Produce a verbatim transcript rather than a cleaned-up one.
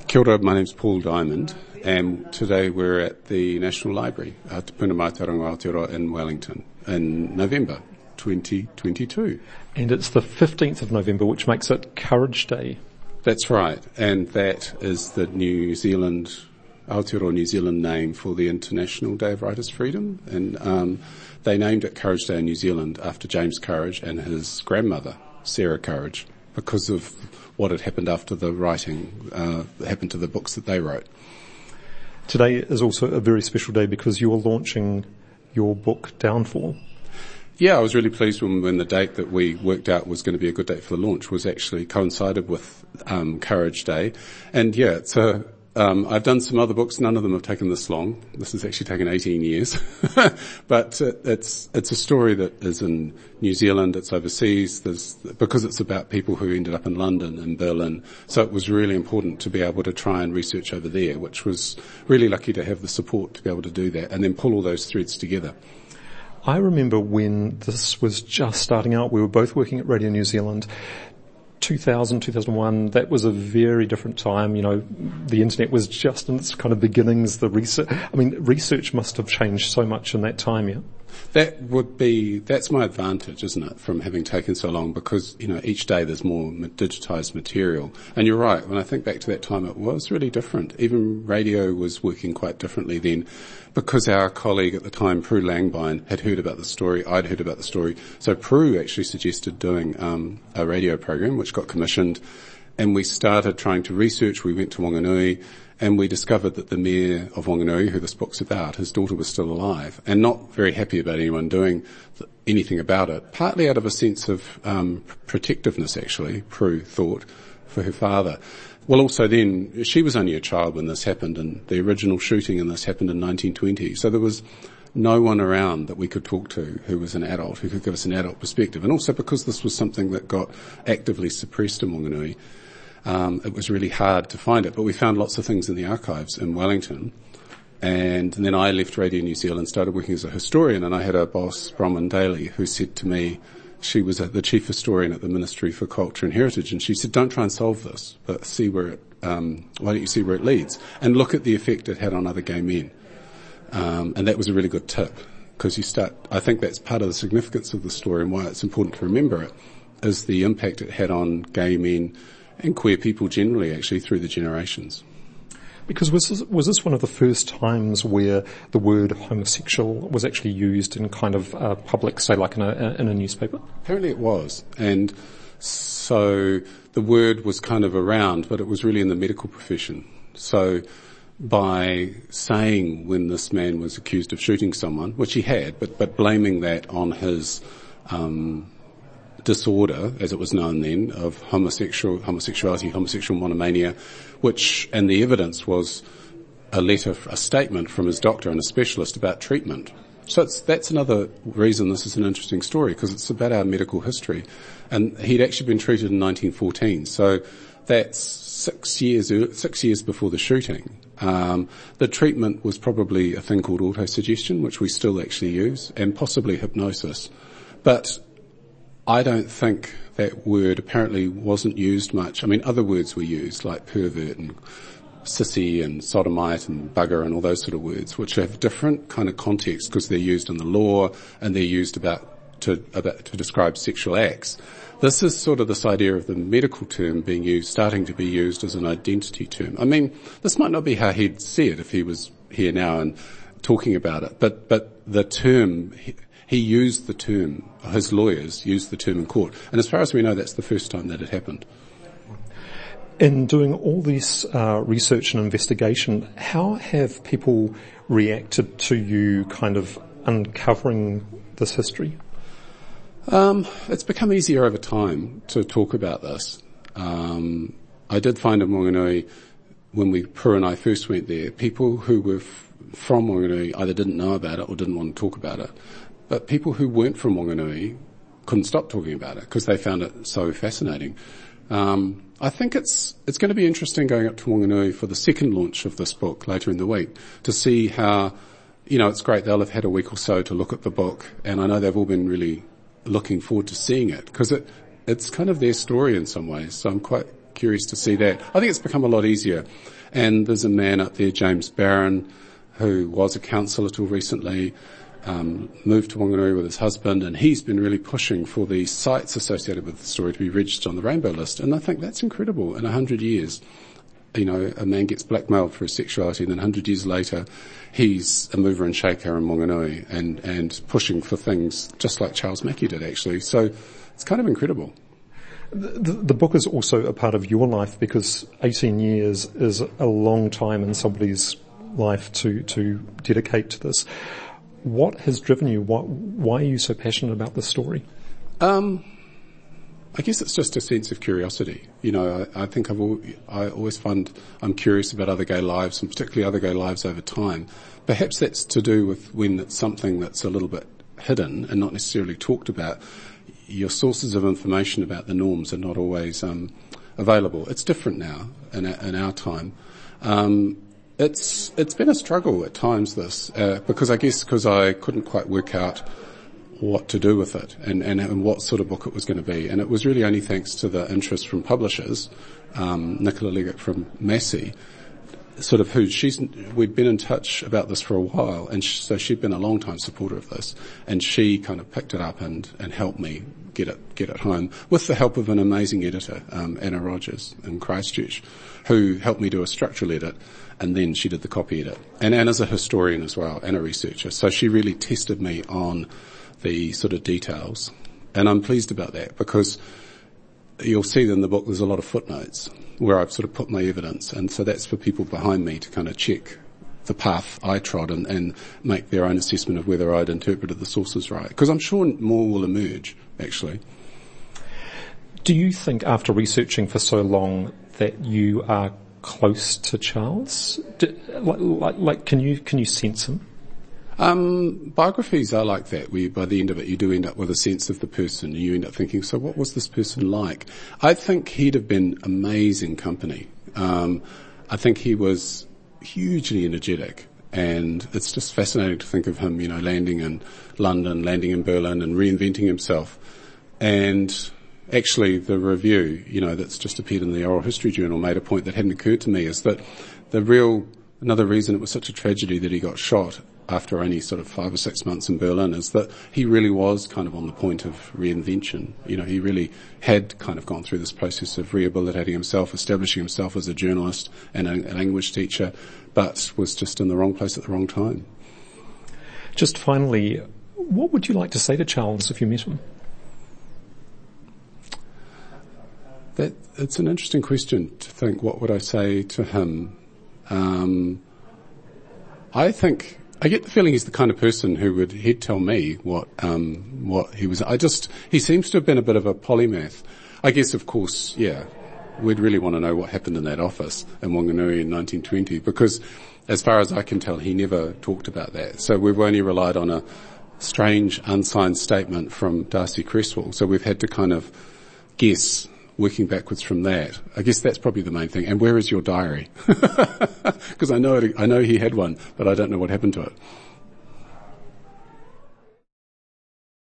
Kia ora, my name's Paul Diamond, and today we're at the National Library, uh, Te Puna Mai Tauranga Aotearoa in Wellington, in November twenty twenty-two. And it's the fifteenth of November, which makes it Courage Day. That's right, and that is the New Zealand, Aotearoa New Zealand name for the International Day of Writers' Freedom, and um, they named it Courage Day in New Zealand after James Courage and his grandmother, Sarah Courage, because of what had happened after the writing, uh, happened to the books that they wrote. Today is also a very special day because you're launching your book, Downfall. Yeah, I was really pleased when, when the date that we worked out was going to be a good date for the launch was actually coincided with um, Courage Day. And yeah, it's a, um, I've done some other books. None of them have taken this long. This has actually taken eighteen years. But uh, it's it's a story that is in New Zealand. It's overseas. There's, because it's about people who ended up in London and Berlin. So it was really important to be able to try and research over there, which was really lucky to have the support to be able to do that and then pull all those threads together. I remember when this was just starting out, we were both working at Radio New Zealand. two thousand, two thousand one, that was a very different time. You know, the internet was just in its kind of beginnings. The research, I mean, research must have changed so much in that time, yeah? That would be, that's my advantage, isn't it, from having taken so long, because, you know, each day there's more digitized material. And you're right, when I think back to that time, it was really different. Even radio was working quite differently then, because our colleague at the time, Prue Langbein, had heard about the story, I'd heard about the story. So Prue actually suggested doing um, a radio program, which got commissioned, and we started trying to research. We went to Whanganui, and we discovered that the mayor of Whanganui, who this book's about, his daughter was still alive, and not very happy about anyone doing th- anything about it, partly out of a sense of um, protectiveness, actually, Prue thought, for her father. Well, also then, she was only a child when this happened, and the original shooting in this happened in nineteen twenty, so there was no one around that we could talk to who was an adult, who could give us an adult perspective. And also because this was something that got actively suppressed in Whanganui, Um, it was really hard to find it, but we found lots of things in the archives in Wellington. And, and then I left Radio New Zealand, started working as a historian, and I had a boss, Bronwyn Daly, who said to me, she was a, the chief historian at the Ministry for Culture and Heritage, and she said, don't try and solve this, but see where it, um, why don't you see where it leads? And look at the effect it had on other gay men. Um, and that was a really good tip, because you start, I think that's part of the significance of the story and why it's important to remember it, is the impact it had on gay men and queer people generally, actually, through the generations. Because was this, was this one of the first times where the word homosexual was actually used in kind of uh, public, say like in a, in a newspaper? Apparently it was. And so the word was kind of around, but it was really in the medical profession. So by saying when this man was accused of shooting someone, which he had, but, but blaming that on his um disorder, as it was known then, of homosexual, homosexuality, homosexual monomania, which, and the evidence was a letter, a statement from his doctor and a specialist about treatment. So it's, that's another reason this is an interesting story, because it's about our medical history. And he'd actually been treated in nineteen fourteen, so that's six years, six years before the shooting. Um, the treatment was probably a thing called autosuggestion, which we still actually use, and possibly hypnosis. But I don't think that word apparently wasn't used much. I mean, other words were used, like pervert and sissy and sodomite and bugger and all those sort of words, which have different kind of context because they're used in the law and they're used about to, about to describe sexual acts. This is sort of this idea of the medical term being used, starting to be used as an identity term. I mean, this might not be how he'd see it if he was here now and talking about it, but, but the term, he, He used the term, his lawyers used the term in court. And as far as we know, that's the first time that it happened. In doing all this uh, research and investigation, how have people reacted to you kind of uncovering this history? Um, it's become easier over time to talk about this. Um, I did find in Whanganui, when we, Prue and I first went there, people who were f- from Whanganui either didn't know about it or didn't want to talk about it. But people who weren't from Whanganui couldn't stop talking about it because they found it so fascinating. Um, I think it's it's going to be interesting going up to Whanganui for the second launch of this book later in the week to see how, you know, it's great. They'll have had a week or so to look at the book, and I know they've all been really looking forward to seeing it because it it's kind of their story in some ways. So I'm quite curious to see that. I think it's become a lot easier. And there's a man up there, James Barron, who was a councillor till recently, um, moved to Wanganui with his husband, and he's been really pushing for the sites associated with the story to be registered on the Rainbow List. And I think that's incredible. In a hundred years, you know, a man gets blackmailed for his sexuality, and then a hundred years later, he's a mover and shaker in Wanganui and, and pushing for things just like Charles Mackie did, actually. So it's kind of incredible. The, the book is also a part of your life, because eighteen years is a long time in somebody's life to, to dedicate to this. What has driven you? What, why are you so passionate about this story? Um, I guess it's just a sense of curiosity. You know, I, I think I've al- I always find I'm curious about other gay lives, and particularly other gay lives over time. Perhaps that's to do with when it's something that's a little bit hidden and not necessarily talked about. Your sources of information about the norms are not always um, available. It's different now in, in our time. Um, it's it's been a struggle at times, this, uh, because I guess because I couldn't quite work out what to do with it and, and, and what sort of book it was going to be. And it was really only thanks to the interest from publishers, um, Nicola Leggett from Massey, sort of who she's, we'd been in touch about this for a while, and sh- so she'd been a long time supporter of this, and she kind of picked it up and, and helped me get it, get it home with the help of an amazing editor, um, Anna Rogers in Christchurch, who helped me do a structural edit, and then she did the copy edit. And Anna's a historian as well, and a researcher, so she really tested me on the sort of details. And I'm pleased about that, because you'll see in the book there's a lot of footnotes where I've sort of put my evidence, and so that's for people behind me to kind of check the path I trod and, and make their own assessment of whether I'd interpreted the sources right. Because I'm sure more will emerge, actually. Do you think, after researching for so long, that you are close to Charles? Do, like, like, like, can you can you sense him? Um, biographies are like that, where by the end of it you do end up with a sense of the person, and you end up thinking, so what was this person like? I think he'd have been amazing company. Um, I think he was hugely energetic, and it's just fascinating to think of him, you know, landing in London, landing in Berlin, and reinventing himself. And actually the review, you know, that's just appeared in the Oral History Journal made a point that hadn't occurred to me, is that the real, another reason it was such a tragedy that he got shot after only sort of five or six months in Berlin, is that he really was kind of on the point of reinvention. You know, he really had kind of gone through this process of rehabilitating himself, establishing himself as a journalist and a, a language teacher, but was just in the wrong place at the wrong time. Just finally, what would you like to say to Charles if you met him? That, it's an interesting question to think, what would I say to him? Um, I think, I get the feeling he's the kind of person who would, he'd tell me what, um, what he was. I just, he seems to have been a bit of a polymath. I guess, of course, yeah, we'd really want to know what happened in that office in Wanganui in nineteen twenty, because as far as I can tell, he never talked about that. So we've only relied on a strange unsigned statement from Darcy Cresswell. So we've had to kind of guess, working backwards from that. I guess that's probably the main thing. And where is your diary? Because I know it, I know he had one, but I don't know what happened to it.